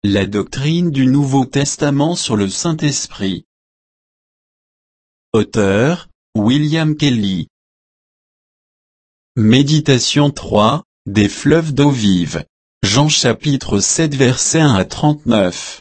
La doctrine du Nouveau Testament sur le Saint-Esprit. Auteur, William Kelly. Méditation 3, des fleuves d'eau vive. Jean chapitre 7 versets 1 à 39.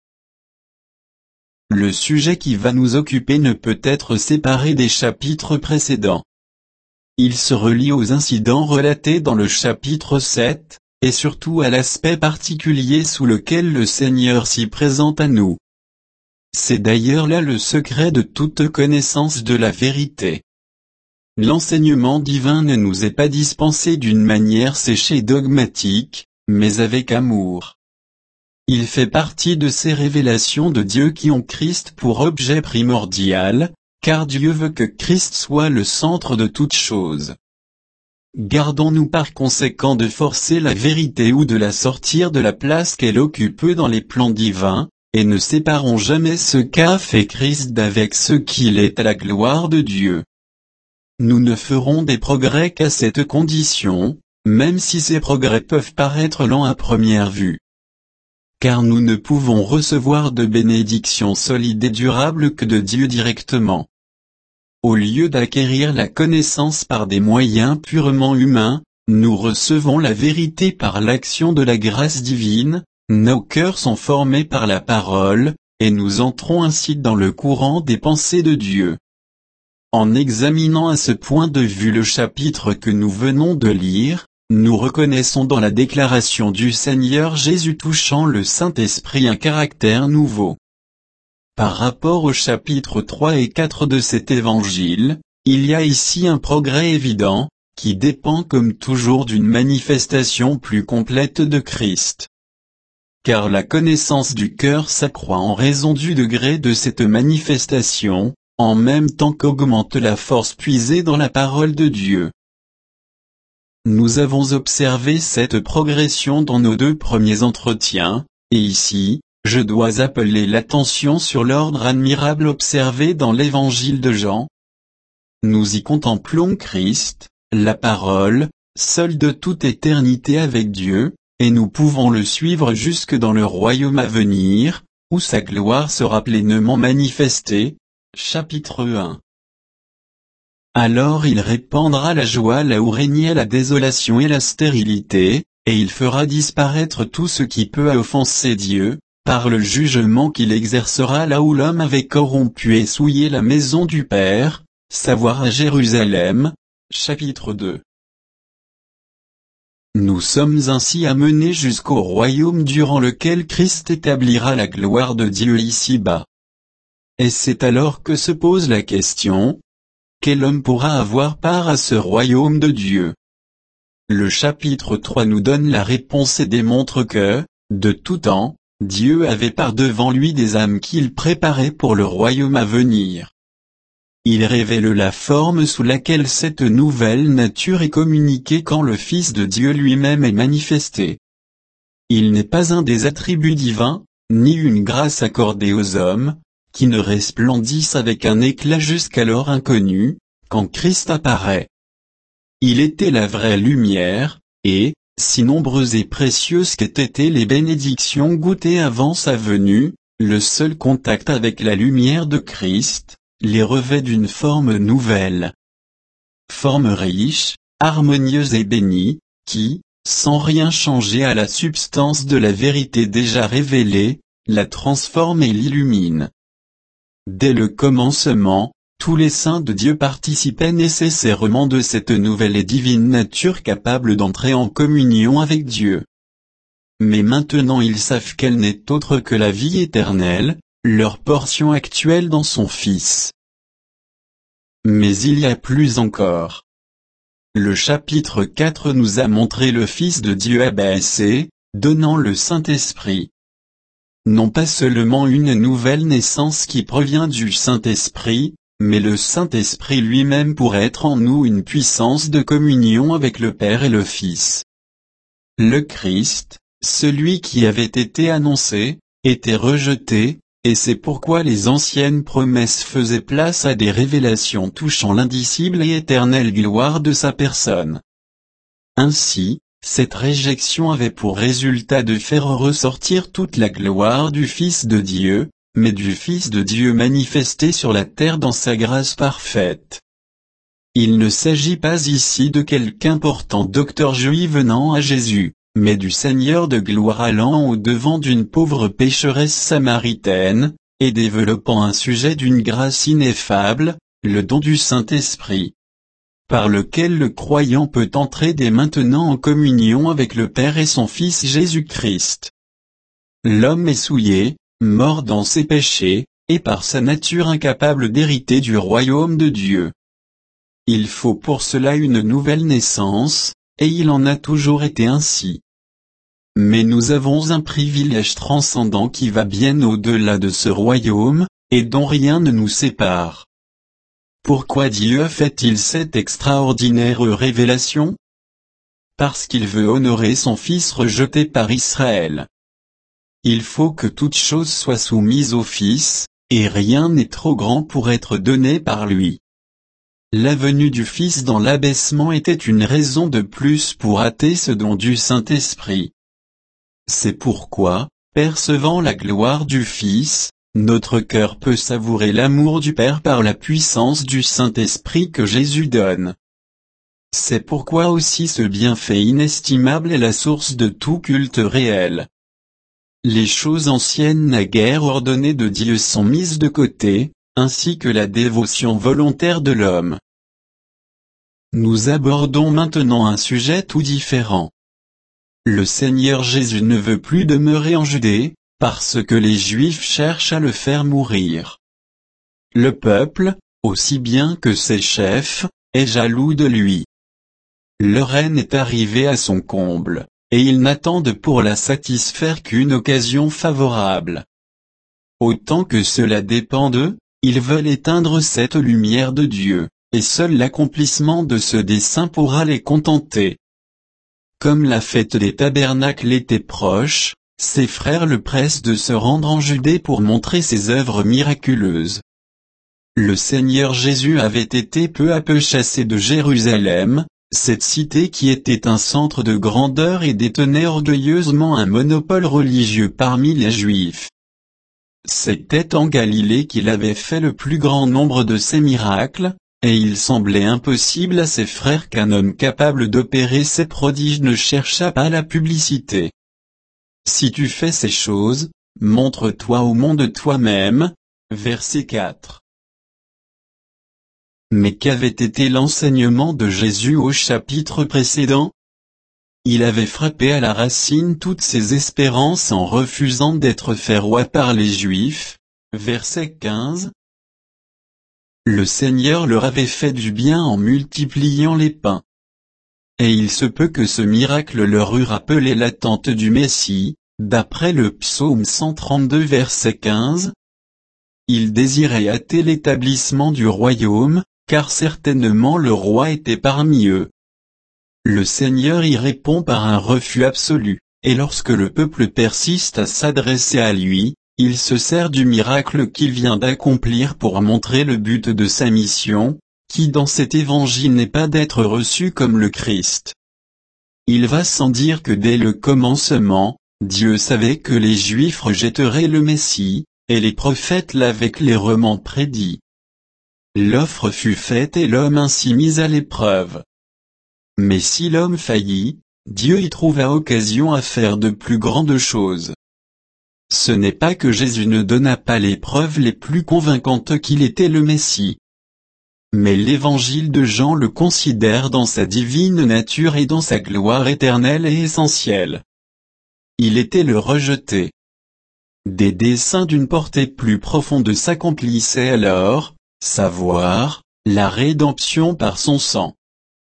Le sujet qui va nous occuper ne peut être séparé des chapitres précédents. Il se relie aux incidents relatés dans le chapitre 7, et surtout à l'aspect particulier sous lequel le Seigneur s'y présente à nous. C'est d'ailleurs là le secret de toute connaissance de la vérité. L'enseignement divin ne nous est pas dispensé d'une manière séchée et dogmatique, mais avec amour. Il fait partie de ces révélations de Dieu qui ont Christ pour objet primordial, car Dieu veut que Christ soit le centre de toutes choses. Gardons-nous par conséquent de forcer la vérité ou de la sortir de la place qu'elle occupe dans les plans divins, et ne séparons jamais ce qu'a fait Christ d'avec ce qu'il est à la gloire de Dieu. Nous ne ferons des progrès qu'à cette condition, même si ces progrès peuvent paraître lents à première vue. Car nous ne pouvons recevoir de bénédictions solides et durables que de Dieu directement. Au lieu d'acquérir la connaissance par des moyens purement humains, nous recevons la vérité par l'action de la grâce divine, nos cœurs sont formés par la parole, et nous entrons ainsi dans le courant des pensées de Dieu. En examinant à ce point de vue le chapitre que nous venons de lire, nous reconnaissons dans la déclaration du Seigneur Jésus touchant le Saint-Esprit un caractère nouveau. Par rapport au chapitre 3 et 4 de cet évangile, il y a ici un progrès évident, qui dépend comme toujours d'une manifestation plus complète de Christ. Car la connaissance du cœur s'accroît en raison du degré de cette manifestation, en même temps qu'augmente la force puisée dans la parole de Dieu. Nous avons observé cette progression dans nos deux premiers entretiens, et ici, je dois appeler l'attention sur l'ordre admirable observé dans l'évangile de Jean. Nous y contemplons Christ, la parole, seul de toute éternité avec Dieu, et nous pouvons le suivre jusque dans le royaume à venir, où sa gloire sera pleinement manifestée. Chapitre 1. Alors il répandra la joie là où régnait la désolation et la stérilité, et il fera disparaître tout ce qui peut offenser Dieu, par le jugement qu'il exercera là où l'homme avait corrompu et souillé la maison du Père, savoir à Jérusalem. Chapitre 2. Nous sommes ainsi amenés jusqu'au royaume durant lequel Christ établira la gloire de Dieu ici-bas. Et c'est alors que se pose la question: quel homme pourra avoir part à ce royaume de Dieu? Le chapitre 3 nous donne la réponse et démontre que, de tout temps, Dieu avait par devant lui des âmes qu'il préparait pour le royaume à venir. Il révèle la forme sous laquelle cette nouvelle nature est communiquée quand le Fils de Dieu lui-même est manifesté. Il n'est pas un des attributs divins, ni une grâce accordée aux hommes, qui ne resplendissent avec un éclat jusqu'alors inconnu, quand Christ apparaît. Il était la vraie lumière, et, si nombreuses et précieuses qu'aient été les bénédictions goûtées avant sa venue, le seul contact avec la lumière de Christ, les revêt d'une forme nouvelle. Forme riche, harmonieuse et bénie, qui, sans rien changer à la substance de la vérité déjà révélée, la transforme et l'illumine. Dès le commencement, tous les saints de Dieu participaient nécessairement de cette nouvelle et divine nature capable d'entrer en communion avec Dieu. Mais maintenant ils savent qu'elle n'est autre que la vie éternelle, leur portion actuelle dans son Fils. Mais il y a plus encore. Le chapitre 4 nous a montré le Fils de Dieu abaissé, donnant le Saint-Esprit. Non pas seulement une nouvelle naissance qui provient du Saint-Esprit, mais le Saint-Esprit lui-même pour être en nous une puissance de communion avec le Père et le Fils. Le Christ, celui qui avait été annoncé, était rejeté, et c'est pourquoi les anciennes promesses faisaient place à des révélations touchant l'indicible et éternelle gloire de sa personne. Ainsi, Cette réjection avait pour résultat de faire ressortir toute la gloire du Fils de Dieu, mais du Fils de Dieu manifesté sur la terre dans sa grâce parfaite. Il ne s'agit pas ici de quelque important docteur juif venant à Jésus, mais du Seigneur de gloire allant au-devant d'une pauvre pécheresse samaritaine, et développant un sujet d'une grâce ineffable, le don du Saint-Esprit, par lequel le croyant peut entrer dès maintenant en communion avec le Père et son Fils Jésus-Christ. L'homme est souillé, mort dans ses péchés, et par sa nature incapable d'hériter du royaume de Dieu. Il faut pour cela une nouvelle naissance, et il en a toujours été ainsi. Mais nous avons un privilège transcendant qui va bien au-delà de ce royaume, et dont rien ne nous sépare. Pourquoi Dieu fait-il cette extraordinaire révélation? Parce qu'il veut honorer son Fils rejeté par Israël. Il faut que toute chose soit soumise au Fils, et rien n'est trop grand pour être donné par lui. La venue du Fils dans l'abaissement était une raison de plus pour hâter ce don du Saint-Esprit. C'est pourquoi, percevant la gloire du Fils, notre cœur peut savourer l'amour du Père par la puissance du Saint-Esprit que Jésus donne. C'est pourquoi aussi ce bienfait inestimable est la source de tout culte réel. Les choses anciennes naguère ordonnées de Dieu sont mises de côté, ainsi que la dévotion volontaire de l'homme. Nous abordons maintenant un sujet tout différent. Le Seigneur Jésus ne veut plus demeurer en Judée, parce que les Juifs cherchent à le faire mourir. Le peuple, aussi bien que ses chefs, est jaloux de lui. Leur haine est arrivée à son comble, et ils n'attendent pour la satisfaire qu'une occasion favorable. Autant que cela dépend d'eux, ils veulent éteindre cette lumière de Dieu, et seul l'accomplissement de ce dessein pourra les contenter. Comme la fête des tabernacles était proche, ses frères le pressent de se rendre en Judée pour montrer ses œuvres miraculeuses. Le Seigneur Jésus avait été peu à peu chassé de Jérusalem, cette cité qui était un centre de grandeur et détenait orgueilleusement un monopole religieux parmi les Juifs. C'était en Galilée qu'il avait fait le plus grand nombre de ses miracles, et il semblait impossible à ses frères qu'un homme capable d'opérer ces prodiges ne cherchât pas la publicité. Si tu fais ces choses, montre-toi au monde toi-même. Verset 4. Mais qu'avait été l'enseignement de Jésus au chapitre précédent? Il avait frappé à la racine toutes ses espérances en refusant d'être fait roi par les Juifs. Verset 15. Le Seigneur leur avait fait du bien en multipliant les pains. Et il se peut que ce miracle leur eût rappelé l'attente du Messie, d'après le psaume 132 verset 15. Ils désiraient hâter l'établissement du royaume, car certainement le roi était parmi eux. Le Seigneur y répond par un refus absolu, et lorsque le peuple persiste à s'adresser à lui, il se sert du miracle qu'il vient d'accomplir pour montrer le but de sa mission, qui dans cet évangile n'est pas d'être reçu comme le Christ. Il va sans dire que dès le commencement, Dieu savait que les Juifs rejetteraient le Messie, et les prophètes l'avaient clairement prédit. L'offre fut faite et l'homme ainsi mis à l'épreuve. Mais si l'homme faillit, Dieu y trouva occasion à faire de plus grandes choses. Ce n'est pas que Jésus ne donna pas les preuves les plus convaincantes qu'il était le Messie. Mais l'évangile de Jean le considère dans sa divine nature et dans sa gloire éternelle et essentielle. Il était le rejeté. Des desseins d'une portée plus profonde s'accomplissaient alors, savoir, la rédemption par son sang.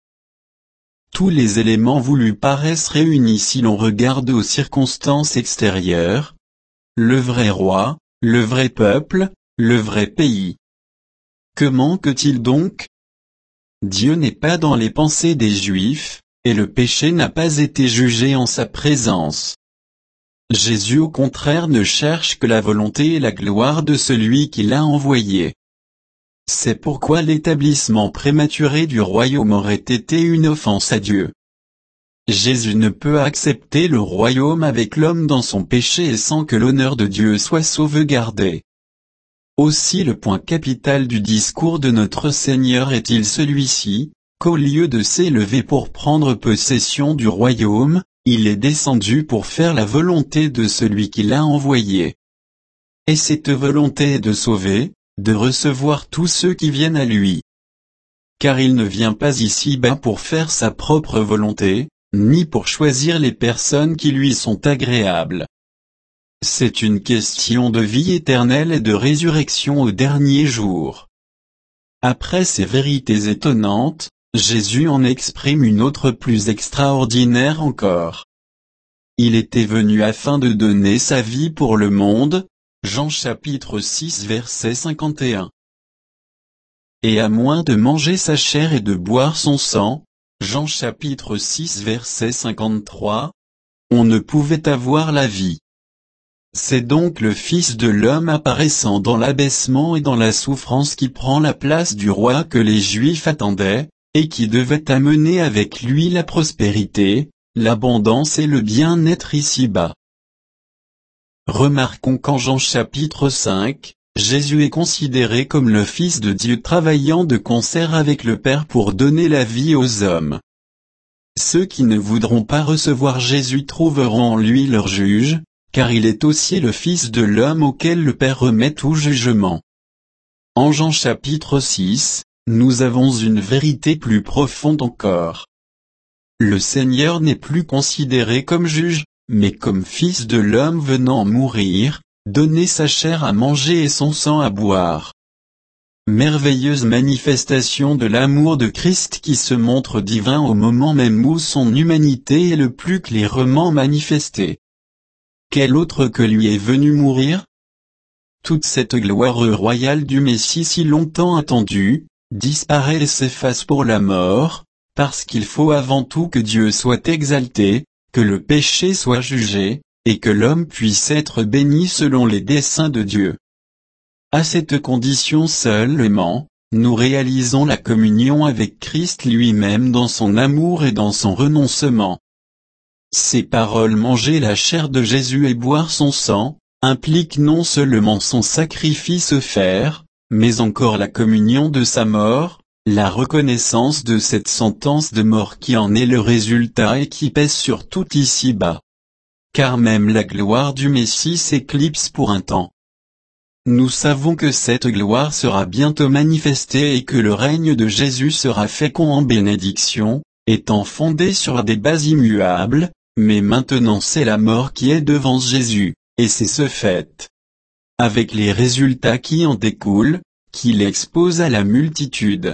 Tous les éléments voulus paraissent réunis si l'on regarde aux circonstances extérieures. Le vrai roi, le vrai peuple, le vrai pays. Que manque-t-il donc? Dieu n'est pas dans les pensées des Juifs, et le péché n'a pas été jugé en sa présence. Jésus au contraire ne cherche que la volonté et la gloire de celui qui l'a envoyé. C'est pourquoi l'établissement prématuré du royaume aurait été une offense à Dieu. Jésus ne peut accepter le royaume avec l'homme dans son péché et sans que l'honneur de Dieu soit sauvegardé. Aussi le point capital du discours de notre Seigneur est-il celui-ci, qu'au lieu de s'élever pour prendre possession du royaume, il est descendu pour faire la volonté de celui qui l'a envoyé. Et cette volonté est de sauver, de recevoir tous ceux qui viennent à lui. Car il ne vient pas ici-bas pour faire sa propre volonté, ni pour choisir les personnes qui lui sont agréables. C'est une question de vie éternelle et de résurrection au dernier jour. Après ces vérités étonnantes, Jésus en exprime une autre plus extraordinaire encore. Il était venu afin de donner sa vie pour le monde, Jean chapitre 6 verset 51. Et à moins de manger sa chair et de boire son sang, Jean chapitre 6 verset 53, on ne pouvait avoir la vie. C'est donc le Fils de l'homme apparaissant dans l'abaissement et dans la souffrance qui prend la place du roi que les Juifs attendaient, et qui devait amener avec lui la prospérité, l'abondance et le bien-être ici-bas. Remarquons qu'en Jean chapitre 5, Jésus est considéré comme le Fils de Dieu travaillant de concert avec le Père pour donner la vie aux hommes. Ceux qui ne voudront pas recevoir Jésus trouveront en lui leur juge, car il est aussi le Fils de l'homme auquel le Père remet tout jugement. En Jean chapitre 6, nous avons une vérité plus profonde encore. Le Seigneur n'est plus considéré comme juge, mais comme Fils de l'homme venant mourir, donner sa chair à manger et son sang à boire. Merveilleuse manifestation de l'amour de Christ qui se montre divin au moment même où son humanité est le plus clairement manifestée. Quel autre que lui est venu mourir? Toute cette gloire royale du Messie si longtemps attendue, disparaît et s'efface pour la mort, parce qu'il faut avant tout que Dieu soit exalté, que le péché soit jugé, et que l'homme puisse être béni selon les desseins de Dieu. À cette condition seulement, nous réalisons la communion avec Christ lui-même dans son amour et dans son renoncement. Ces paroles manger la chair de Jésus et boire son sang, impliquent non seulement son sacrifice offert, mais encore la communion de sa mort, la reconnaissance de cette sentence de mort qui en est le résultat et qui pèse sur tout ici-bas. Car même la gloire du Messie s'éclipse pour un temps. Nous savons que cette gloire sera bientôt manifestée et que le règne de Jésus sera fécond en bénédiction, étant fondé sur des bases immuables, mais maintenant c'est la mort qui est devant Jésus, et c'est ce fait. Avec les résultats qui en découlent, qui l'exposent à la multitude.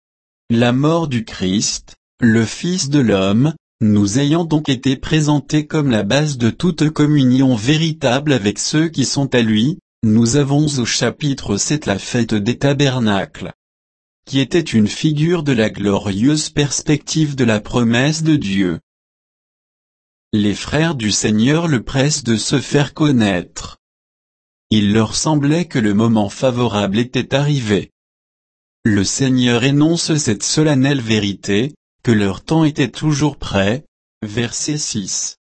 La mort du Christ, le Fils de l'homme, nous ayant donc été présentés comme la base de toute communion véritable avec ceux qui sont à lui, nous avons au chapitre 7 la fête des tabernacles, qui était une figure de la glorieuse perspective de la promesse de Dieu. Les frères du Seigneur le pressent de se faire connaître. Il leur semblait que le moment favorable était arrivé. Le Seigneur énonce cette solennelle vérité, que leur temps était toujours prêt, verset 6.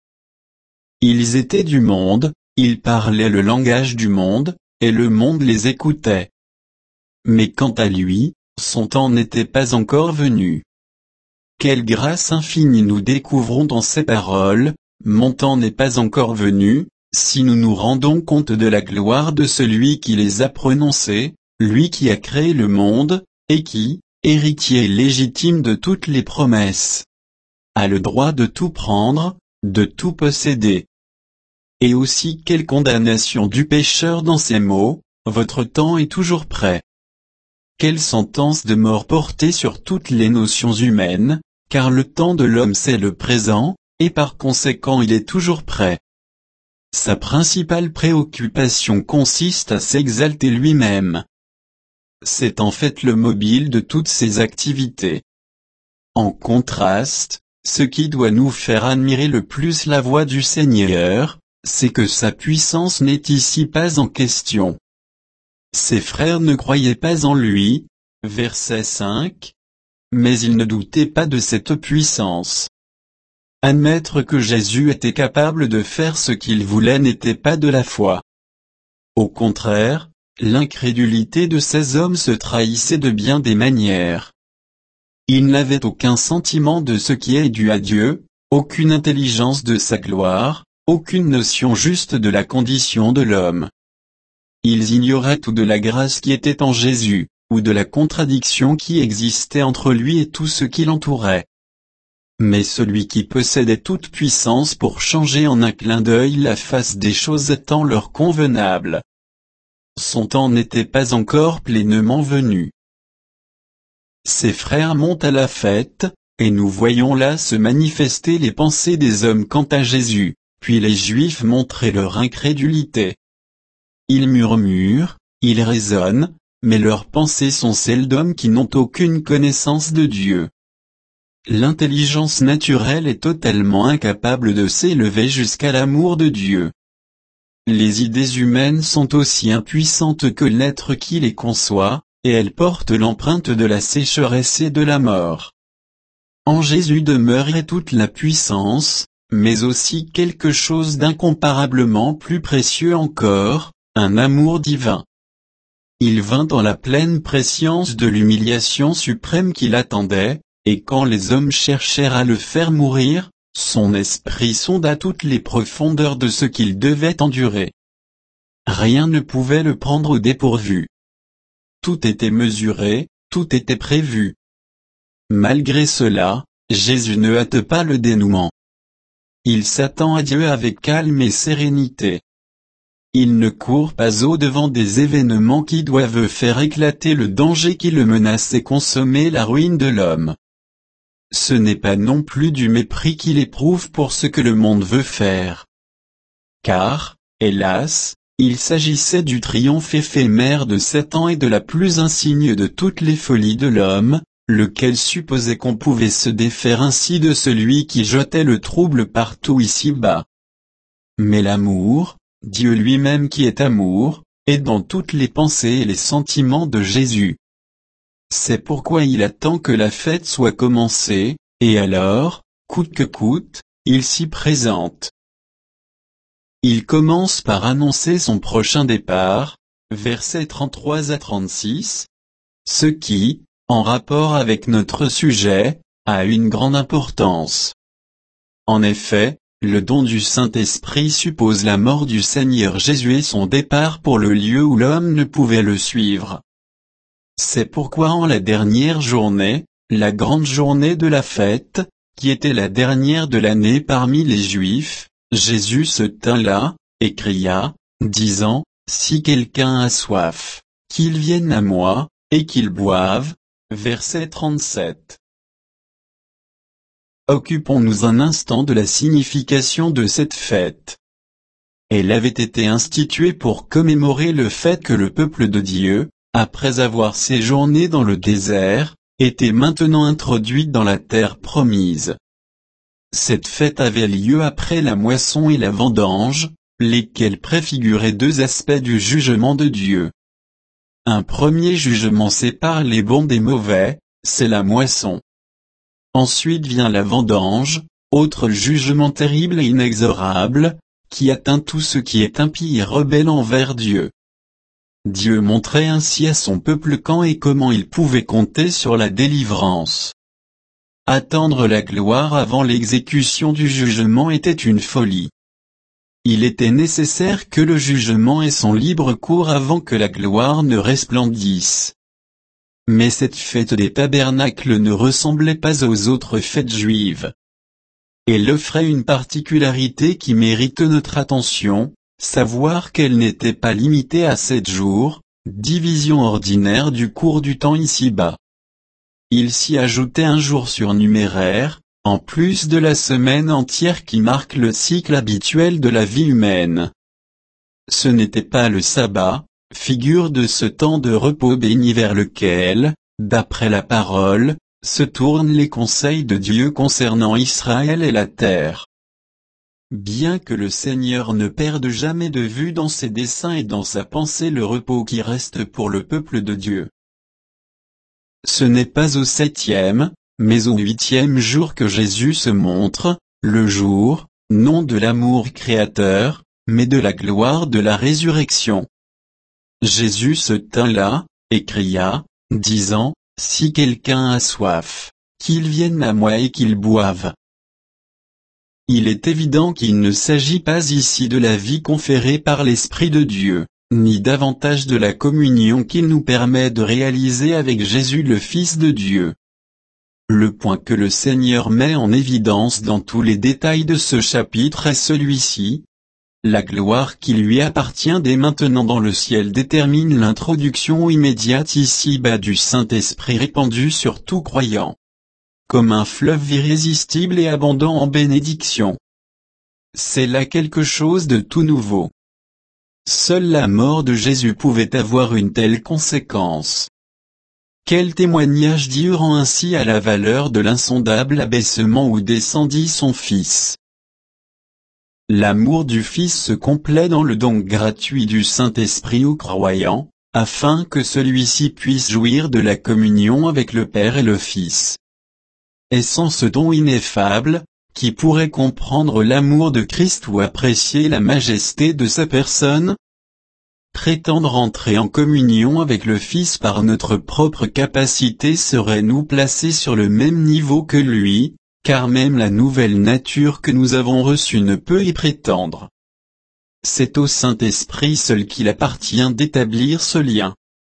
Ils étaient du monde, ils parlaient le langage du monde, et le monde les écoutait. Mais quant à lui, son temps n'était pas encore venu. Quelle grâce infinie nous découvrons dans ces paroles, mon temps n'est pas encore venu, si nous nous rendons compte de la gloire de celui qui les a prononcées, lui qui a créé le monde, et qui, héritier légitime de toutes les promesses, a le droit de tout prendre, de tout posséder. Et aussi quelle condamnation du pécheur dans ces mots, votre temps est toujours prêt. Quelle sentence de mort portée sur toutes les notions humaines, car le temps de l'homme c'est le présent, et par conséquent il est toujours prêt. Sa principale préoccupation consiste à s'exalter lui-même. C'est en fait le mobile de toutes ses activités. En contraste, ce qui doit nous faire admirer le plus la voix du Seigneur, c'est que sa puissance n'est ici pas en question. Ses frères ne croyaient pas en lui, verset 5, mais ils ne doutaient pas de cette puissance. Admettre que Jésus était capable de faire ce qu'il voulait n'était pas de la foi. Au contraire, l'incrédulité de ces hommes se trahissait de bien des manières. Ils n'avaient aucun sentiment de ce qui est dû à Dieu, aucune intelligence de sa gloire, aucune notion juste de la condition de l'homme. Ils ignoraient tout de la grâce qui était en Jésus, ou de la contradiction qui existait entre lui et tout ce qui l'entourait. Mais celui qui possédait toute puissance pour changer en un clin d'œil la face des choses étant leur convenable. Son temps n'était pas encore pleinement venu. Ses frères montent à la fête, et nous voyons là se manifester les pensées des hommes quant à Jésus, puis les Juifs montrer leur incrédulité. Ils murmurent, ils raisonnent, mais leurs pensées sont celles d'hommes qui n'ont aucune connaissance de Dieu. L'intelligence naturelle est totalement incapable de s'élever jusqu'à l'amour de Dieu. Les idées humaines sont aussi impuissantes que l'être qui les conçoit, et elles portent l'empreinte de la sécheresse et de la mort. En Jésus demeurait toute la puissance, mais aussi quelque chose d'incomparablement plus précieux encore, un amour divin. Il vint dans la pleine prescience de l'humiliation suprême qui l'attendait, et quand les hommes cherchèrent à le faire mourir, son esprit sonda toutes les profondeurs de ce qu'il devait endurer. Rien ne pouvait le prendre au dépourvu. Tout était mesuré, tout était prévu. Malgré cela, Jésus ne hâte pas le dénouement. Il s'attend à Dieu avec calme et sérénité. Il ne court pas au-devant des événements qui doivent faire éclater le danger qui le menace et consommer la ruine de l'homme. Ce n'est pas non plus du mépris qu'il éprouve pour ce que le monde veut faire. Car, hélas, il s'agissait du triomphe éphémère de Satan et de la plus insigne de toutes les folies de l'homme, lequel supposait qu'on pouvait se défaire ainsi de celui qui jetait le trouble partout ici-bas. Mais l'amour, Dieu lui-même qui est amour, est dans toutes les pensées et les sentiments de Jésus. C'est pourquoi il attend que la fête soit commencée, et alors, coûte que coûte, il s'y présente. Il commence par annoncer son prochain départ, versets 33 à 36, ce qui, en rapport avec notre sujet, a une grande importance. En effet, le don du Saint-Esprit suppose la mort du Seigneur Jésus et son départ pour le lieu où l'homme ne pouvait le suivre. C'est pourquoi en la dernière journée, la grande journée de la fête, qui était la dernière de l'année parmi les Juifs, Jésus se tint là, et cria, disant, « Si quelqu'un a soif, qu'il vienne à moi, et qu'il boive. » Verset 37. Occupons-nous un instant de la signification de cette fête. Elle avait été instituée pour commémorer le fait que le peuple de Dieu, après avoir séjourné dans le désert, était maintenant introduit dans la terre promise. Cette fête avait lieu après la moisson et la vendange, lesquels préfiguraient deux aspects du jugement de Dieu. Un premier jugement sépare les bons des mauvais, c'est la moisson. Ensuite vient la vendange, autre jugement terrible et inexorable, qui atteint tout ce qui est impie et rebelle envers Dieu. Dieu montrait ainsi à son peuple quand et comment il pouvait compter sur la délivrance. Attendre la gloire avant l'exécution du jugement était une folie. Il était nécessaire que le jugement ait son libre cours avant que la gloire ne resplendisse. Mais cette fête des tabernacles ne ressemblait pas aux autres fêtes juives. Elle offrait une particularité qui mérite notre attention, savoir qu'elle n'était pas limitée à 7 jours, division ordinaire du cours du temps ici-bas. Il s'y ajoutait un jour surnuméraire, en plus de la semaine entière qui marque le cycle habituel de la vie humaine. Ce n'était pas le sabbat, figure de ce temps de repos béni vers lequel, d'après la parole, se tournent les conseils de Dieu concernant Israël et la terre. Bien que le Seigneur ne perde jamais de vue dans ses desseins et dans sa pensée le repos qui reste pour le peuple de Dieu. Ce n'est pas au 7e, mais au 8e jour que Jésus se montre, le jour, non de l'amour créateur, mais de la gloire de la résurrection. Jésus se tint là, et cria, disant, si quelqu'un a soif, qu'il vienne à moi et qu'il boive. Il est évident qu'il ne s'agit pas ici de la vie conférée par l'Esprit de Dieu, ni davantage de la communion qu'il nous permet de réaliser avec Jésus le Fils de Dieu. Le point que le Seigneur met en évidence dans tous les détails de ce chapitre est celui-ci. La gloire qui lui appartient dès maintenant dans le ciel détermine l'introduction immédiate ici-bas du Saint-Esprit répandu sur tout croyant. Comme un fleuve irrésistible et abondant en bénédiction. C'est là quelque chose de tout nouveau. Seule la mort de Jésus pouvait avoir une telle conséquence. Quel témoignage Dieu rend ainsi à la valeur de l'insondable abaissement où descendit son Fils. L'amour du Fils se complaît dans le don gratuit du Saint-Esprit aux croyants, afin que celui-ci puisse jouir de la communion avec le Père et le Fils. Et sans ce don ineffable, qui pourrait comprendre l'amour de Christ ou apprécier la majesté de sa personne? Prétendre entrer en communion avec le Fils par notre propre capacité serait nous placer sur le même niveau que lui, car même la nouvelle nature que nous avons reçue ne peut y prétendre. C'est au Saint-Esprit seul qu'il appartient d'établir ce lien.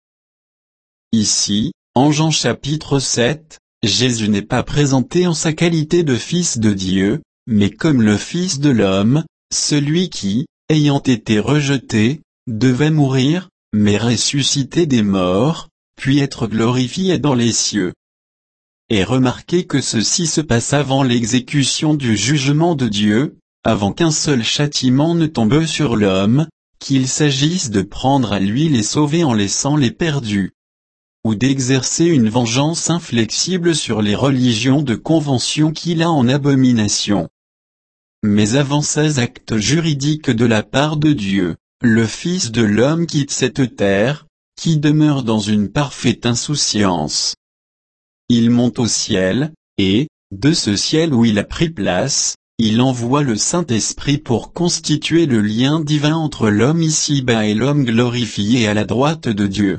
Ici, en Jean chapitre 7, Jésus n'est pas présenté en sa qualité de Fils de Dieu, mais comme le Fils de l'homme, celui qui, ayant été rejeté, devait mourir, mais ressusciter des morts, puis être glorifié dans les cieux. Et remarquez que ceci se passe avant l'exécution du jugement de Dieu, avant qu'un seul châtiment ne tombe sur l'homme, qu'il s'agisse de prendre à lui les sauvés en laissant les perdus, ou d'exercer une vengeance inflexible sur les religions de convention qu'il a en abomination. Mais avant ces actes juridiques de la part de Dieu, le Fils de l'homme quitte cette terre, qui demeure dans une parfaite insouciance. Il monte au ciel, et, de ce ciel où il a pris place, il envoie le Saint-Esprit pour constituer le lien divin entre l'homme ici-bas et l'homme glorifié à la droite de Dieu.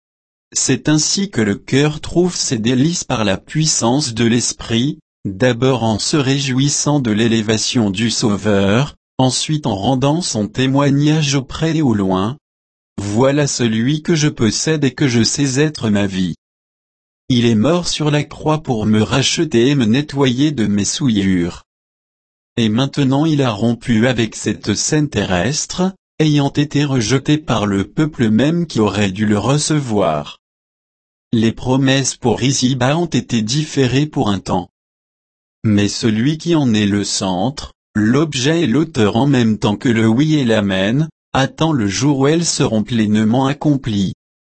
C'est ainsi que le cœur trouve ses délices par la puissance de l'Esprit, d'abord en se réjouissant de l'élévation du Sauveur, ensuite en rendant son témoignage auprès et au loin. Voilà celui que je possède et que je sais être ma vie. Il est mort sur la croix pour me racheter et me nettoyer de mes souillures. Et maintenant il a rompu avec cette scène terrestre, ayant été rejeté par le peuple même qui aurait dû le recevoir. Les promesses pour ici-bas ont été différées pour un temps. Mais celui qui en est le centre, l'objet et l'auteur en même temps que le oui et l'amen, attend le jour où elles seront pleinement accomplies.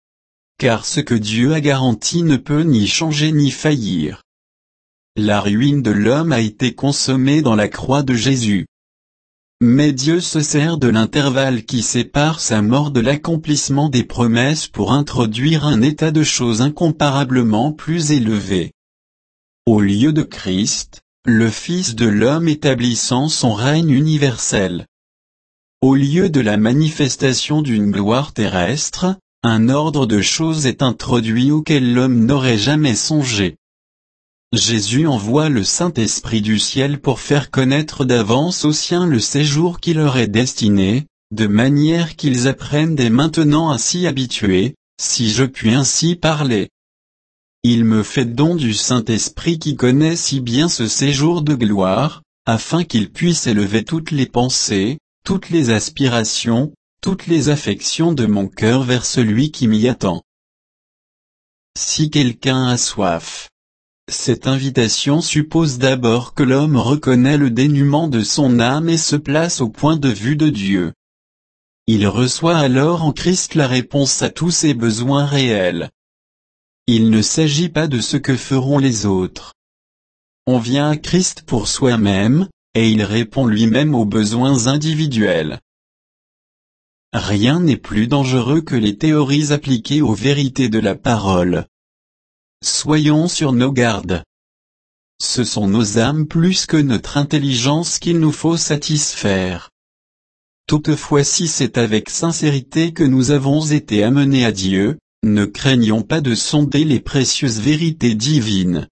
Car ce que Dieu a garanti ne peut ni changer ni faillir. La ruine de l'homme a été consommée dans la croix de Jésus. Mais Dieu se sert de l'intervalle qui sépare sa mort de l'accomplissement des promesses pour introduire un état de choses incomparablement plus élevé. Au lieu de Christ, le Fils de l'homme établissant son règne universel. Au lieu de la manifestation d'une gloire terrestre, un ordre de choses est introduit auquel l'homme n'aurait jamais songé. Jésus envoie le Saint-Esprit du ciel pour faire connaître d'avance aux siens le séjour qui leur est destiné, de manière qu'ils apprennent dès maintenant à s'y habituer, si je puis ainsi parler. Il me fait don du Saint-Esprit qui connaît si bien ce séjour de gloire, afin qu'il puisse élever toutes les pensées, toutes les aspirations, toutes les affections de mon cœur vers celui qui m'y attend. Si quelqu'un a soif. Cette invitation suppose d'abord que l'homme reconnaît le dénuement de son âme et se place au point de vue de Dieu. Il reçoit alors en Christ la réponse à tous ses besoins réels. Il ne s'agit pas de ce que feront les autres. On vient à Christ pour soi-même, et il répond lui-même aux besoins individuels. Rien n'est plus dangereux que les théories appliquées aux vérités de la parole. Soyons sur nos gardes. ce sont nos âmes plus que notre intelligence qu'il nous faut satisfaire. Toutefois, si c'est avec sincérité que nous avons été amenés à Dieu, ne craignons pas de sonder les précieuses vérités divines.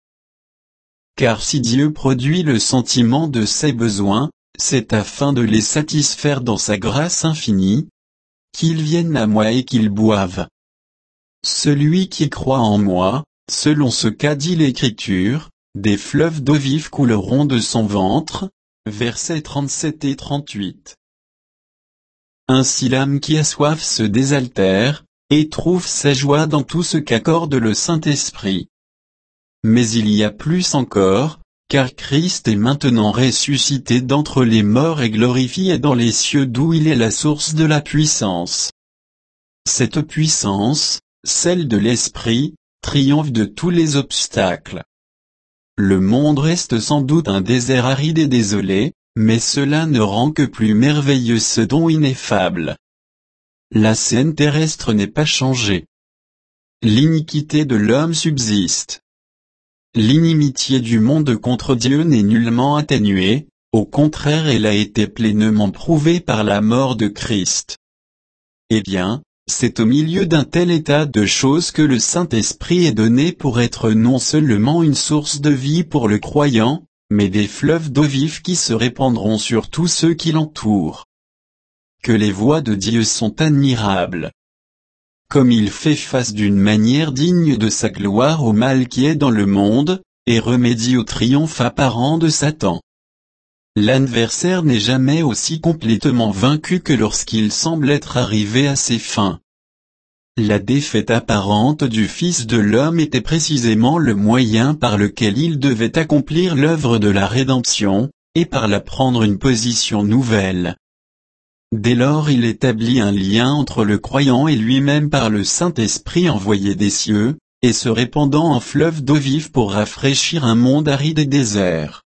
Car si Dieu produit le sentiment de ses besoins, c'est afin de les satisfaire dans sa grâce infinie. Qu'ils viennent à moi et qu'ils boivent. Celui qui croit en moi, selon ce qu'a dit l'Écriture, des fleuves d'eau vive couleront de son ventre. Versets 37 et 38. Ainsi l'âme qui a soif se désaltère, et trouve sa joie dans tout ce qu'accorde le Saint-Esprit. Mais il y a plus encore, car Christ est maintenant ressuscité d'entre les morts et glorifié dans les cieux d'où il est la source de la puissance. Cette puissance, celle de l'Esprit, triomphe de tous les obstacles. Le monde reste sans doute un désert aride et désolé, mais cela ne rend que plus merveilleux ce don ineffable. La scène terrestre n'est pas changée. L'iniquité de l'homme subsiste. L'inimitié du monde contre Dieu n'est nullement atténuée, au contraire elle a été pleinement prouvée par la mort de Christ. Eh bien, c'est au milieu d'un tel état de choses que le Saint-Esprit est donné pour être non seulement une source de vie pour le croyant, mais des fleuves d'eau vive qui se répandront sur tous ceux qui l'entourent. Que les voies de Dieu sont admirables. Comme il fait face d'une manière digne de sa gloire au mal qui est dans le monde, et remédie au triomphe apparent de Satan. L'adversaire n'est jamais aussi complètement vaincu que lorsqu'il semble être arrivé à ses fins. La défaite apparente du Fils de l'homme était précisément le moyen par lequel il devait accomplir l'œuvre de la rédemption, et par là prendre une position nouvelle. Dès lors il établit un lien entre le croyant et lui-même par le Saint-Esprit envoyé des cieux, et se répandant en fleuve d'eau vive pour rafraîchir un monde aride et désert.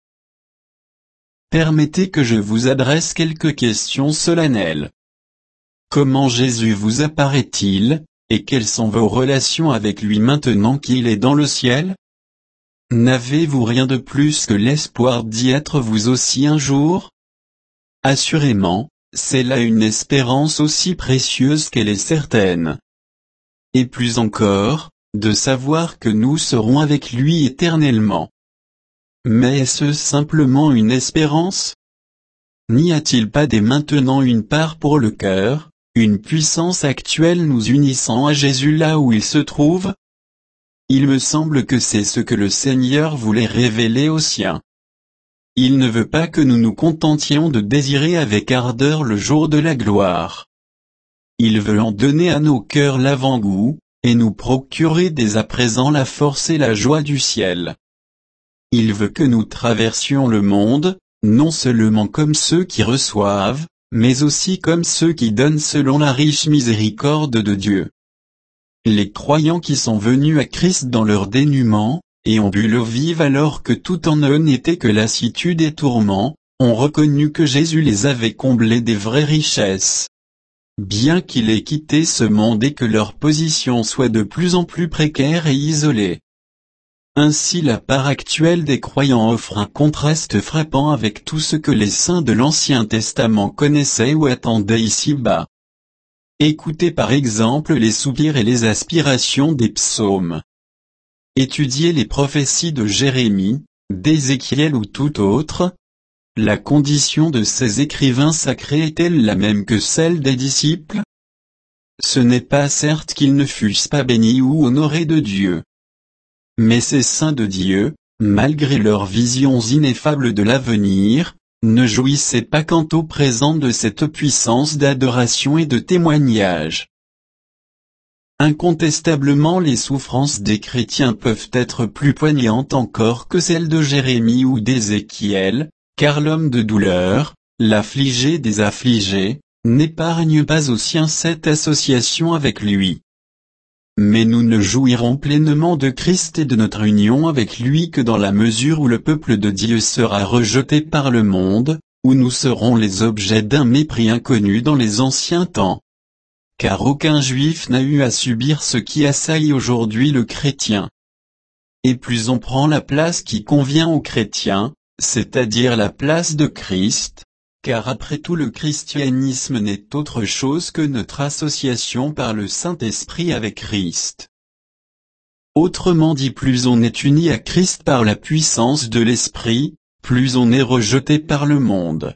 Permettez que je vous adresse quelques questions solennelles. Comment Jésus vous apparaît-il, et quelles sont vos relations avec lui maintenant qu'il est dans le ciel? N'avez-vous rien de plus que l'espoir d'y être vous aussi un jour? Assurément, c'est là une espérance aussi précieuse qu'elle est certaine. Et plus encore, de savoir que nous serons avec lui éternellement. Mais est-ce simplement une espérance? N'y a-t-il pas dès maintenant une part pour le cœur, une puissance actuelle nous unissant à Jésus là où il se trouve? Il me semble que c'est ce que le Seigneur voulait révéler aux siens. Il ne veut pas que nous nous contentions de désirer avec ardeur le jour de la gloire. Il veut en donner à nos cœurs l'avant-goût, et nous procurer dès à présent la force et la joie du ciel. Il veut que nous traversions le monde, non seulement comme ceux qui reçoivent, mais aussi comme ceux qui donnent selon la riche miséricorde de Dieu. Les croyants qui sont venus à Christ dans leur dénuement, et ont bu l'eau vive alors que tout en eux n'était que lassitude et tourment, ont reconnu que Jésus les avait comblés des vraies richesses. Bien qu'il ait quitté ce monde et que leur position soit de plus en plus précaire et isolée. Ainsi la part actuelle des croyants offre un contraste frappant avec tout ce que les saints de l'Ancien Testament connaissaient ou attendaient ici-bas. Écoutez par exemple les soupirs et les aspirations des psaumes. Étudiez les prophéties de Jérémie, d'Ézéchiel ou tout autre. La condition de ces écrivains sacrés est-elle la même que celle des disciples? Ce n'est pas certes qu'ils ne fussent pas bénis ou honorés de Dieu. Mais ces saints de Dieu, malgré leurs visions ineffables de l'avenir, ne jouissaient pas quant au présent de cette puissance d'adoration et de témoignage. Incontestablement les souffrances des chrétiens peuvent être plus poignantes encore que celles de Jérémie ou d'Ézéchiel, car l'homme de douleur, l'affligé des affligés, n'épargne pas aux siens cette association avec lui. Mais nous ne jouirons pleinement de Christ et de notre union avec lui que dans la mesure où le peuple de Dieu sera rejeté par le monde, où nous serons les objets d'un mépris inconnu dans les anciens temps. Car aucun juif n'a eu à subir ce qui assaillit aujourd'hui le chrétien. et plus on prend la place qui convient aux chrétiens, c'est-à-dire la place de Christ, car après tout le christianisme n'est autre chose que notre association par le Saint-Esprit avec Christ. Autrement dit, plus on est uni à Christ par la puissance de l'Esprit, plus on est rejeté par le monde.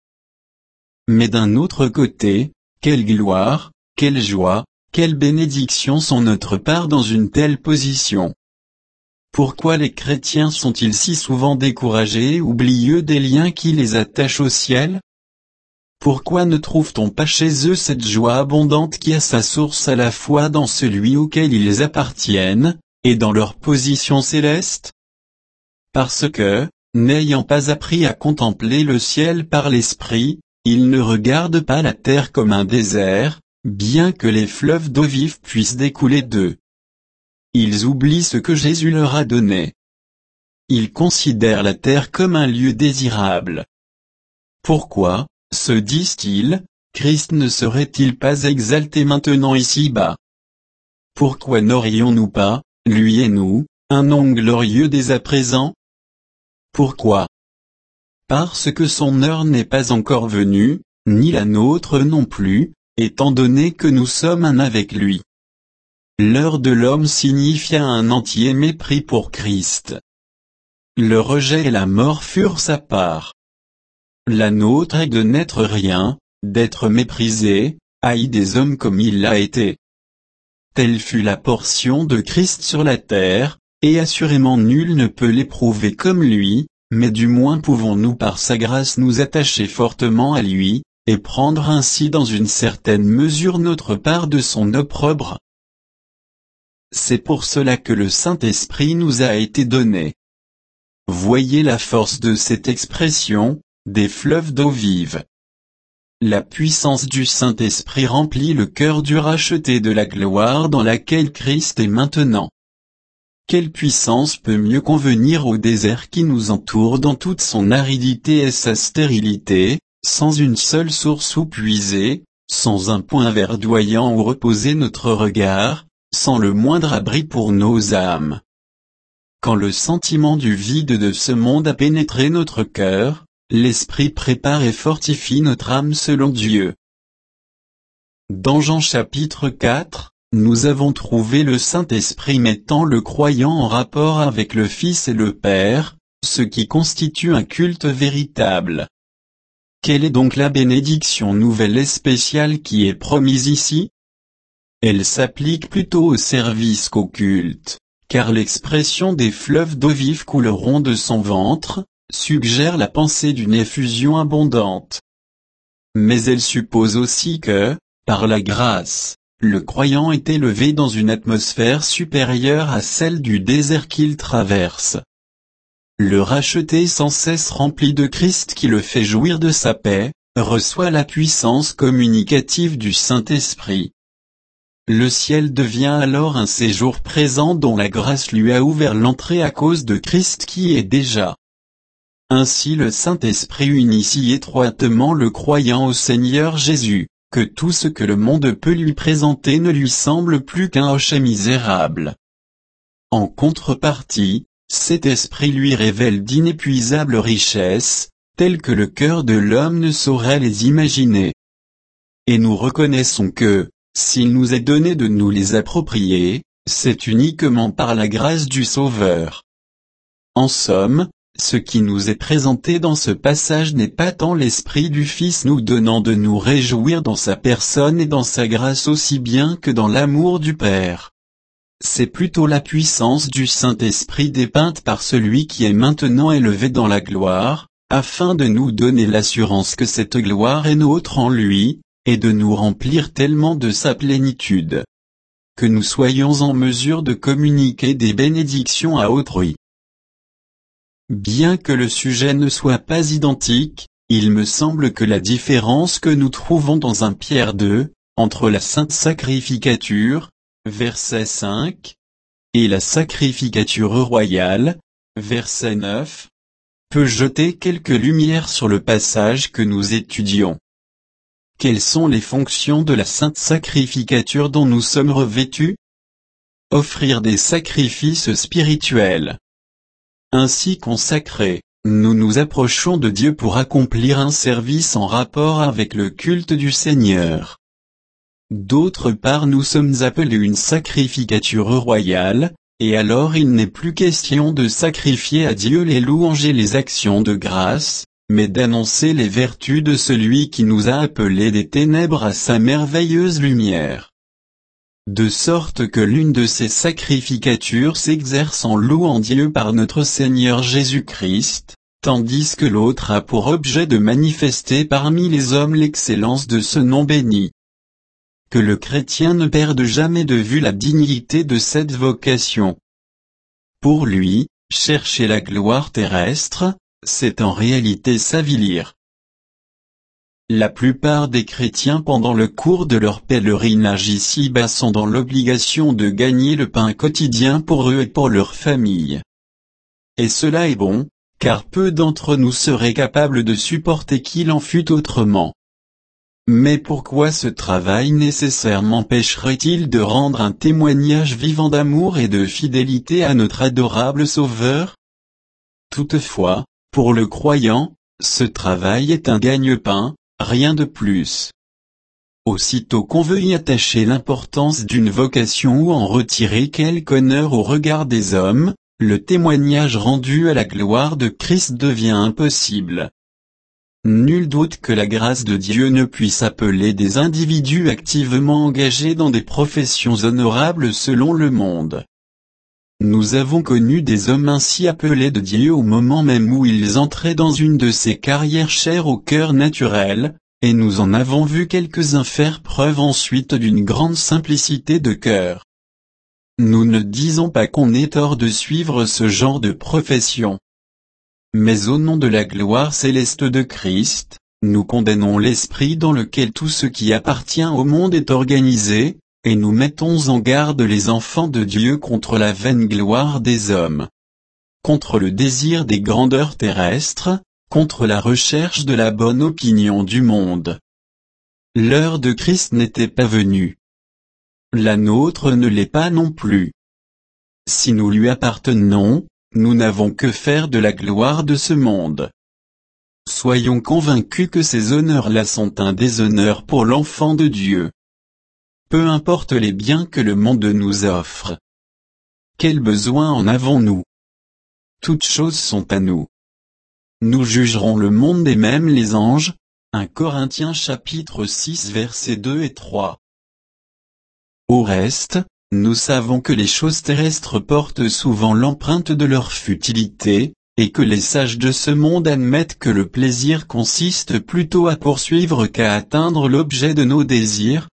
Mais d'un autre côté, quelle gloire, quelle joie, quelle bénédiction sont notre part dans une telle position. Pourquoi les chrétiens sont-ils si souvent découragés et oublieux des liens qui les attachent au ciel? Pourquoi ne trouve-t-on pas chez eux cette joie abondante qui a sa source à la fois dans celui auquel ils appartiennent, et dans leur position céleste? Parce que, n'ayant pas appris à contempler le ciel par l'esprit, ils ne regardent pas la terre comme un désert, bien que les fleuves d'eau vive puissent découler d'eux. Ils oublient ce que Jésus leur a donné. Ils considèrent la terre comme un lieu désirable. Pourquoi, se disent-ils, Christ ne serait-il pas exalté maintenant ici-bas? Pourquoi n'aurions-nous pas, lui et nous, un nom glorieux dès à présent? Pourquoi? Parce que son heure n'est pas encore venue, ni la nôtre non plus, étant donné que nous sommes un avec lui. L'heure de l'homme signifia un entier mépris pour Christ. Le rejet et la mort furent sa part. La nôtre est de n'être rien, d'être méprisé, haï des hommes comme il l'a été. Telle fut la portion de Christ sur la terre, et assurément nul ne peut l'éprouver comme lui, mais du moins pouvons-nous par sa grâce nous attacher fortement à lui, et prendre ainsi dans une certaine mesure notre part de son opprobre. C'est pour cela que le Saint-Esprit nous a été donné. Voyez la force de cette expression, des fleuves d'eau vive. La puissance du Saint-Esprit remplit le cœur du racheté de la gloire dans laquelle Christ est maintenant. Quelle puissance peut mieux convenir au désert qui nous entoure dans toute son aridité et sa stérilité, sans une seule source où puiser, sans un point verdoyant où reposer notre regard, sans le moindre abri pour nos âmes. Quand le sentiment du vide de ce monde a pénétré notre cœur, l'Esprit prépare et fortifie notre âme selon Dieu. Dans Jean chapitre 4, nous avons trouvé le Saint-Esprit mettant le croyant en rapport avec le Fils et le Père, ce qui constitue un culte véritable. Quelle est donc la bénédiction nouvelle et spéciale qui est promise ici? Elle s'applique plutôt au service qu'au culte, car l'expression des fleuves d'eau vive couleront de son ventre, suggère la pensée d'une effusion abondante. Mais elle suppose aussi que, par la grâce, le croyant est élevé dans une atmosphère supérieure à celle du désert qu'il traverse. Le racheté sans cesse rempli de Christ qui le fait jouir de sa paix, reçoit la puissance communicative du Saint-Esprit. Le ciel devient alors un séjour présent dont la grâce lui a ouvert l'entrée à cause de Christ qui est déjà. Ainsi le Saint-Esprit unit si étroitement le croyant au Seigneur Jésus, que tout ce que le monde peut lui présenter ne lui semble plus qu'un hochet misérable. En contrepartie, cet esprit lui révèle d'inépuisables richesses, telles que le cœur de l'homme ne saurait les imaginer. Et nous reconnaissons que, s'il nous est donné de nous les approprier, c'est uniquement par la grâce du Sauveur. En somme, ce qui nous est présenté dans ce passage n'est pas tant l'Esprit du Fils nous donnant de nous réjouir dans sa personne et dans sa grâce aussi bien que dans l'amour du Père. C'est plutôt la puissance du Saint-Esprit dépeinte par celui qui est maintenant élevé dans la gloire, afin de nous donner l'assurance que cette gloire est nôtre en lui, et de nous remplir tellement de sa plénitude, que nous soyons en mesure de communiquer des bénédictions à autrui. Bien que le sujet ne soit pas identique, il me semble que la différence que nous trouvons dans 1 Pierre 2, entre la sainte sacrificature, verset 5, et la sacrificature royale, verset 9, peut jeter quelque lumière sur le passage que nous étudions. Quelles sont les fonctions de la sainte sacrificature dont nous sommes revêtus? offrir des sacrifices spirituels. Ainsi consacrés, nous nous approchons de Dieu pour accomplir un service en rapport avec le culte du Seigneur. D'autre part, nous sommes appelés une sacrificature royale, et alors il n'est plus question de sacrifier à Dieu les louanges et les actions de grâce, mais d'annoncer les vertus de celui qui nous a appelés des ténèbres à sa merveilleuse lumière. De sorte que l'une de ces sacrificatures s'exerce en louant Dieu par notre Seigneur Jésus-Christ, tandis que l'autre a pour objet de manifester parmi les hommes l'excellence de ce nom béni. Que le chrétien ne perde jamais de vue la dignité de cette vocation. Pour lui, chercher la gloire terrestre, c'est en réalité s'avilir. La plupart des chrétiens pendant le cours de leur pèlerinage ici-bas sont dans l'obligation de gagner le pain quotidien pour eux et pour leur famille. Et cela est bon, car peu d'entre nous seraient capables de supporter qu'il en fût autrement. Mais pourquoi ce travail nécessaire m'empêcherait-il de rendre un témoignage vivant d'amour et de fidélité à notre adorable Sauveur? Toutefois, pour le croyant, ce travail est un gagne-pain, rien de plus. Aussitôt qu'on veut y attacher l'importance d'une vocation ou en retirer quelque honneur au regard des hommes, le témoignage rendu à la gloire de Christ devient impossible. Nul doute que la grâce de Dieu ne puisse appeler des individus activement engagés dans des professions honorables selon le monde. Nous avons connu des hommes ainsi appelés de Dieu au moment même où ils entraient dans une de ces carrières chères au cœur naturel, et nous en avons vu quelques-uns faire preuve ensuite d'une grande simplicité de cœur. Nous ne disons pas qu'on ait tort de suivre ce genre de profession. Mais au nom de la gloire céleste de Christ, nous condamnons l'esprit dans lequel tout ce qui appartient au monde est organisé, et nous mettons en garde les enfants de Dieu contre la vaine gloire des hommes, contre le désir des grandeurs terrestres, contre la recherche de la bonne opinion du monde. L'heure de Christ n'était pas venue. La nôtre ne l'est pas non plus. Si nous lui appartenons, nous n'avons que faire de la gloire de ce monde. Soyons convaincus que ces honneurs-là sont un déshonneur pour l'enfant de Dieu. Peu importe les biens que le monde nous offre. Quel besoin en avons-nous? Toutes choses sont à nous. Nous jugerons le monde et même les anges. 1 Corinthiens chapitre 6 versets 2 et 3. Au reste, nous savons que les choses terrestres portent souvent l'empreinte de leur futilité, et que les sages de ce monde admettent que le plaisir consiste plutôt à poursuivre qu'à atteindre l'objet de nos désirs.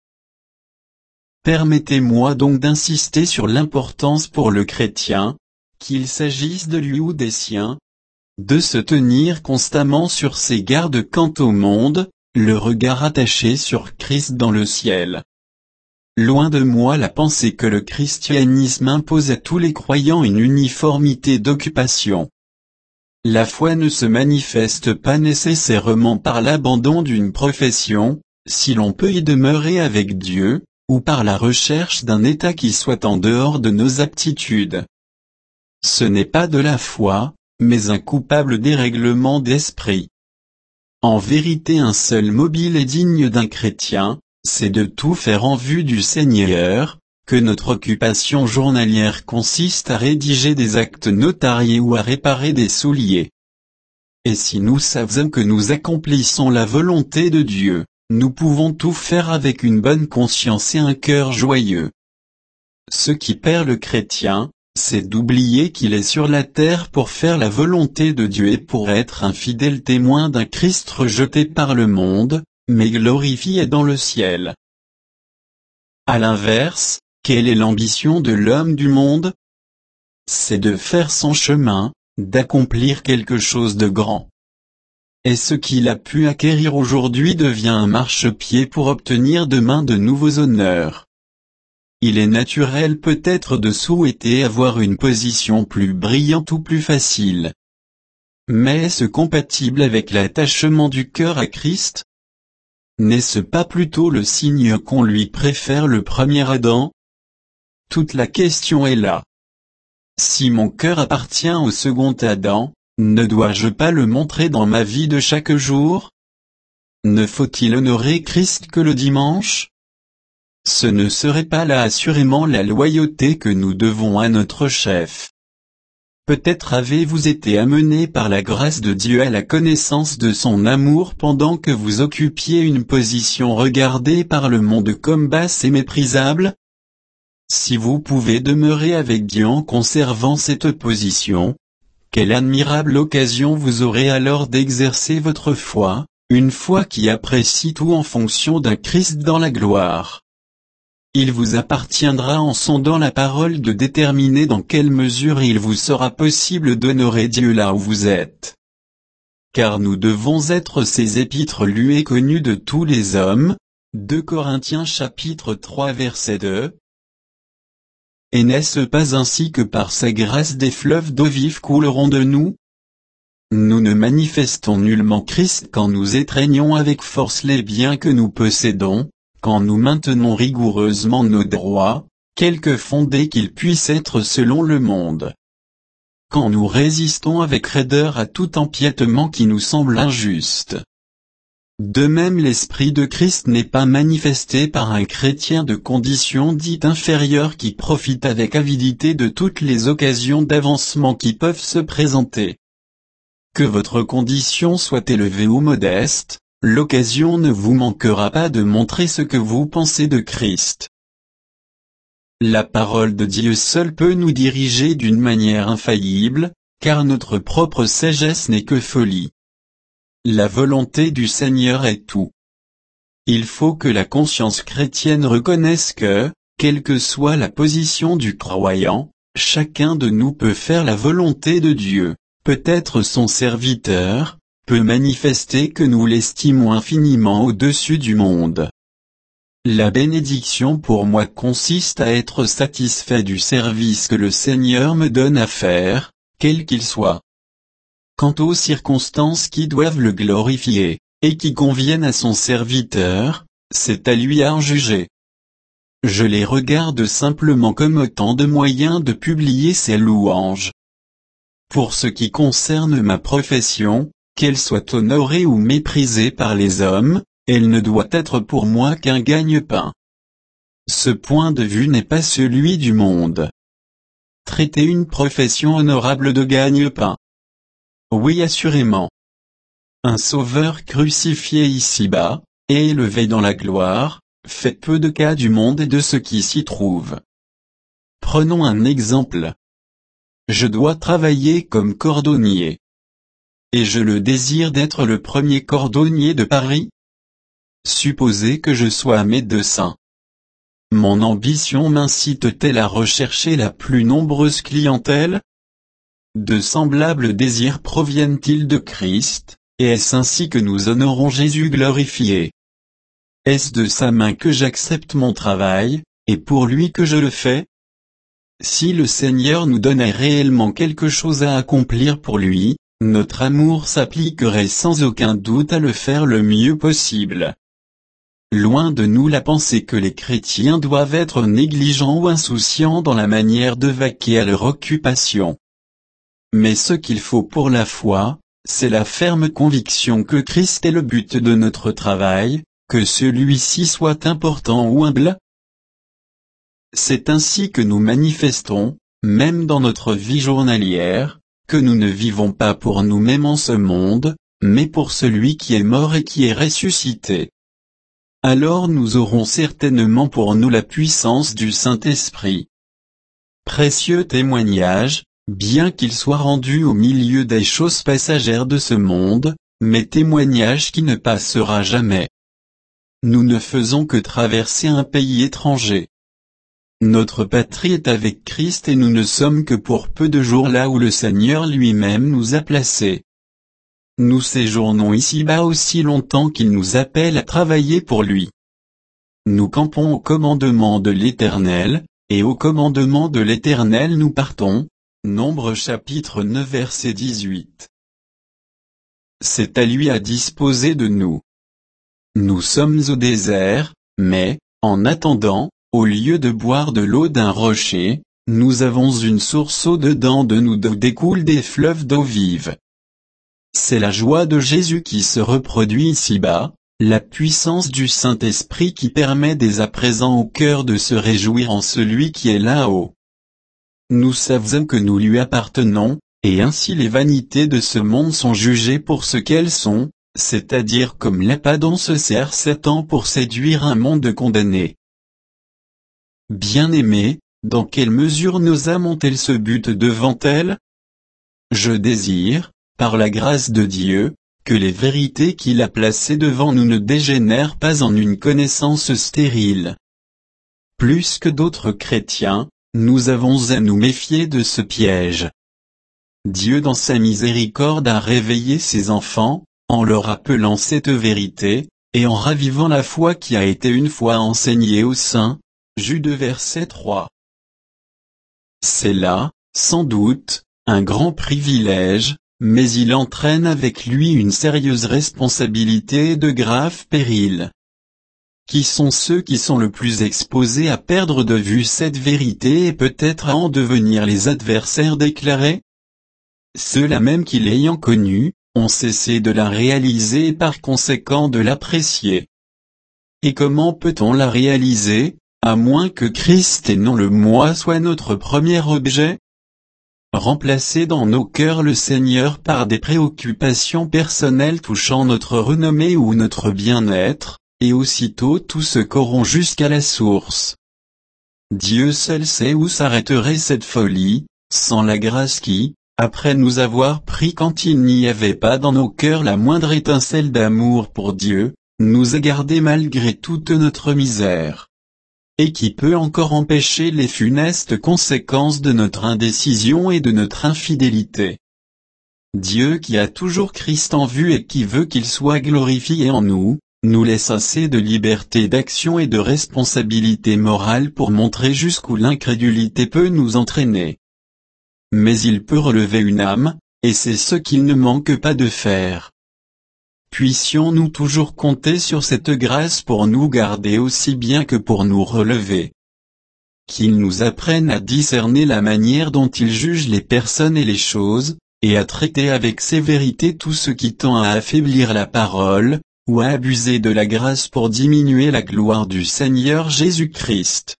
Permettez-moi donc d'insister sur l'importance pour le chrétien, qu'il s'agisse de lui ou des siens, de se tenir constamment sur ses gardes quant au monde, le regard attaché sur Christ dans le ciel. Loin de moi la pensée que le christianisme impose à tous les croyants une uniformité d'occupation. La foi ne se manifeste pas nécessairement par l'abandon d'une profession, si l'on peut y demeurer avec Dieu, ou par la recherche d'un état qui soit en dehors de nos aptitudes. Ce n'est pas de la foi, mais un coupable dérèglement d'esprit. En vérité, un seul mobile est digne d'un chrétien, c'est de tout faire en vue du Seigneur, que notre occupation journalière consiste à rédiger des actes notariés ou à réparer des souliers. Et si nous savons que nous accomplissons la volonté de Dieu, nous pouvons tout faire avec une bonne conscience et un cœur joyeux. Ce qui perd le chrétien, c'est d'oublier qu'il est sur la terre pour faire la volonté de Dieu et pour être un fidèle témoin d'un Christ rejeté par le monde, mais glorifié dans le ciel. À l'inverse, quelle est l'ambition de l'homme du monde? C'est de faire son chemin, d'accomplir quelque chose de grand. Et ce qu'il a pu acquérir aujourd'hui devient un marchepied pour obtenir demain de nouveaux honneurs. Il est naturel peut-être de souhaiter avoir une position plus brillante ou plus facile. Mais est-ce compatible avec l'attachement du cœur à Christ? N'est-ce pas plutôt le signe qu'on lui préfère le premier Adam? toute la question est là. Si mon cœur appartient au second Adam, ne dois-je pas le montrer dans ma vie de chaque jour? Ne faut-il honorer Christ que le dimanche? Ce ne serait pas là assurément la loyauté que nous devons à notre chef. Peut-être avez-vous été amené par la grâce de Dieu à la connaissance de son amour pendant que vous occupiez une position regardée par le monde comme basse et méprisable? Si vous pouvez demeurer avec Dieu en conservant cette position, quelle admirable occasion vous aurez alors d'exercer votre foi, une foi qui apprécie tout en fonction d'un Christ dans la gloire. Il vous appartiendra en sondant la parole de déterminer dans quelle mesure il vous sera possible d'honorer Dieu là où vous êtes. Car nous devons être ces épîtres lues et connues de tous les hommes. 2 Corinthiens chapitre 3 verset 2. Et n'est-ce pas ainsi que par sa grâce des fleuves d'eau vive couleront de nous? Nous ne manifestons nullement Christ quand nous étreignons avec force les biens que nous possédons, quand nous maintenons rigoureusement nos droits, quelque fondés qu'ils puissent être selon le monde. Quand nous résistons avec raideur à tout empiètement qui nous semble injuste. De même l'Esprit de Christ n'est pas manifesté par un chrétien de condition dite inférieure qui profite avec avidité de toutes les occasions d'avancement qui peuvent se présenter. Que votre condition soit élevée ou modeste, l'occasion ne vous manquera pas de montrer ce que vous pensez de Christ. La parole de Dieu seule peut nous diriger d'une manière infaillible, car notre propre sagesse n'est que folie. La volonté du Seigneur est tout. Il faut que la conscience chrétienne reconnaisse que, quelle que soit la position du croyant, chacun de nous peut faire la volonté de Dieu, peut être son serviteur, peut manifester que nous l'estimons infiniment au-dessus du monde. La bénédiction pour moi consiste à être satisfait du service que le Seigneur me donne à faire, quel qu'il soit. Quant aux circonstances qui doivent le glorifier, et qui conviennent à son serviteur, c'est à lui à en juger. Je les regarde simplement comme autant de moyens de publier ses louanges. Pour ce qui concerne ma profession, qu'elle soit honorée ou méprisée par les hommes, elle ne doit être pour moi qu'un gagne-pain. Ce point de vue n'est pas celui du monde. Traiter une profession honorable de gagne-pain. Oui, assurément. Un sauveur crucifié ici-bas, et élevé dans la gloire, fait peu de cas du monde et de ce qui s'y trouve. Prenons un exemple. Je dois travailler comme cordonnier. Et je le désire d'être le premier cordonnier de Paris. Supposez que je sois médecin. Mon ambition m'incite-t-elle à rechercher la plus nombreuse clientèle? De semblables désirs proviennent-ils de Christ, et est-ce ainsi que nous honorons Jésus glorifié? Est-ce de sa main que j'accepte mon travail, et pour lui que je le fais? Si le Seigneur nous donnait réellement quelque chose à accomplir pour lui, notre amour s'appliquerait sans aucun doute à le faire le mieux possible. Loin de nous la pensée que les chrétiens doivent être négligents ou insouciants dans la manière de vaquer à leur occupation. Mais ce qu'il faut pour la foi, c'est la ferme conviction que Christ est le but de notre travail, que celui-ci soit important ou humble. C'est ainsi que nous manifestons, même dans notre vie journalière, que nous ne vivons pas pour nous-mêmes en ce monde, mais pour celui qui est mort et qui est ressuscité. Alors nous aurons certainement pour nous la puissance du Saint-Esprit. Précieux témoignage, bien qu'il soit rendu au milieu des choses passagères de ce monde, mais témoignage qui ne passera jamais. Nous ne faisons que traverser un pays étranger. Notre patrie est avec Christ et nous ne sommes que pour peu de jours là où le Seigneur lui-même nous a placés. Nous séjournons ici-bas aussi longtemps qu'il nous appelle à travailler pour lui. Nous campons au commandement de l'Éternel, et au commandement de l'Éternel nous partons. Nombre chapitre 9 verset 18. C'est à lui à disposer de nous. Nous sommes au désert, mais, en attendant, au lieu de boire de l'eau d'un rocher, nous avons une source au-dedans de nous d'où découlent des fleuves d'eau vive. C'est la joie de Jésus qui se reproduit ici-bas, la puissance du Saint-Esprit qui permet dès à présent au cœur de se réjouir en celui qui est là-haut. Nous savons que nous lui appartenons, et ainsi les vanités de ce monde sont jugées pour ce qu'elles sont, c'est-à-dire comme l'appât dont se sert Satan pour séduire un monde condamné. Bien-aimés, dans quelle mesure nos âmes ont-elles ce but devant elles? Je désire, par la grâce de Dieu, que les vérités qu'il a placées devant nous ne dégénèrent pas en une connaissance stérile. Plus que d'autres chrétiens, nous avons à nous méfier de ce piège. Dieu dans sa miséricorde a réveillé ses enfants, en leur rappelant cette vérité, et en ravivant la foi qui a été une fois enseignée aux saints. Jude verset 3. C'est là, sans doute, un grand privilège, mais il entraîne avec lui une sérieuse responsabilité et de graves périls. Qui sont ceux qui sont le plus exposés à perdre de vue cette vérité et peut-être à en devenir les adversaires déclarés? Ceux-là même qui l'ayant connue, ont cessé de la réaliser et par conséquent de l'apprécier. Et comment peut-on la réaliser, à moins que Christ et non le moi soit notre premier objet? Remplacer dans nos cœurs le Seigneur par des préoccupations personnelles touchant notre renommée ou notre bien-être, et aussitôt tout se corrompt jusqu'à la source. Dieu seul sait où s'arrêterait cette folie, sans la grâce qui, après nous avoir pris quand il n'y avait pas dans nos cœurs la moindre étincelle d'amour pour Dieu, nous a gardés malgré toute notre misère. Et qui peut encore empêcher les funestes conséquences de notre indécision et de notre infidélité. Dieu qui a toujours Christ en vue et qui veut qu'il soit glorifié en nous, nous laisse assez de liberté d'action et de responsabilité morale pour montrer jusqu'où l'incrédulité peut nous entraîner. Mais il peut relever une âme, et c'est ce qu'il ne manque pas de faire. Puissions-nous toujours compter sur cette grâce pour nous garder aussi bien que pour nous relever. Qu'il nous apprenne à discerner la manière dont il juge les personnes et les choses, et à traiter avec sévérité tout ce qui tend à affaiblir la parole, ou à abuser de la grâce pour diminuer la gloire du Seigneur Jésus-Christ.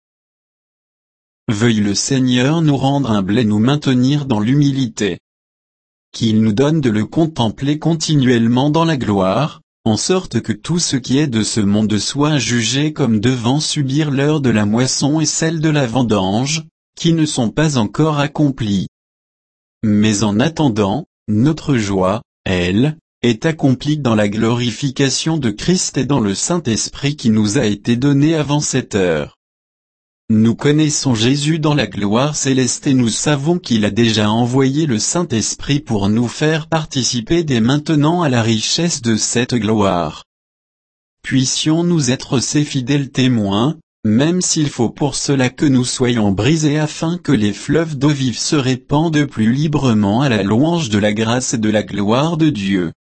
Veuille le Seigneur nous rendre humbles et nous maintenir dans l'humilité. Qu'il nous donne de le contempler continuellement dans la gloire, en sorte que tout ce qui est de ce monde soit jugé comme devant subir l'heure de la moisson et celle de la vendange, qui ne sont pas encore accomplies. Mais en attendant, notre joie, elle, est accomplie dans la glorification de Christ et dans le Saint-Esprit qui nous a été donné avant cette heure. Nous connaissons Jésus dans la gloire céleste et nous savons qu'il a déjà envoyé le Saint-Esprit pour nous faire participer dès maintenant à la richesse de cette gloire. Puissions-nous être ses fidèles témoins, même s'il faut pour cela que nous soyons brisés afin que les fleuves d'eau vive se répandent plus librement à la louange de la grâce et de la gloire de Dieu.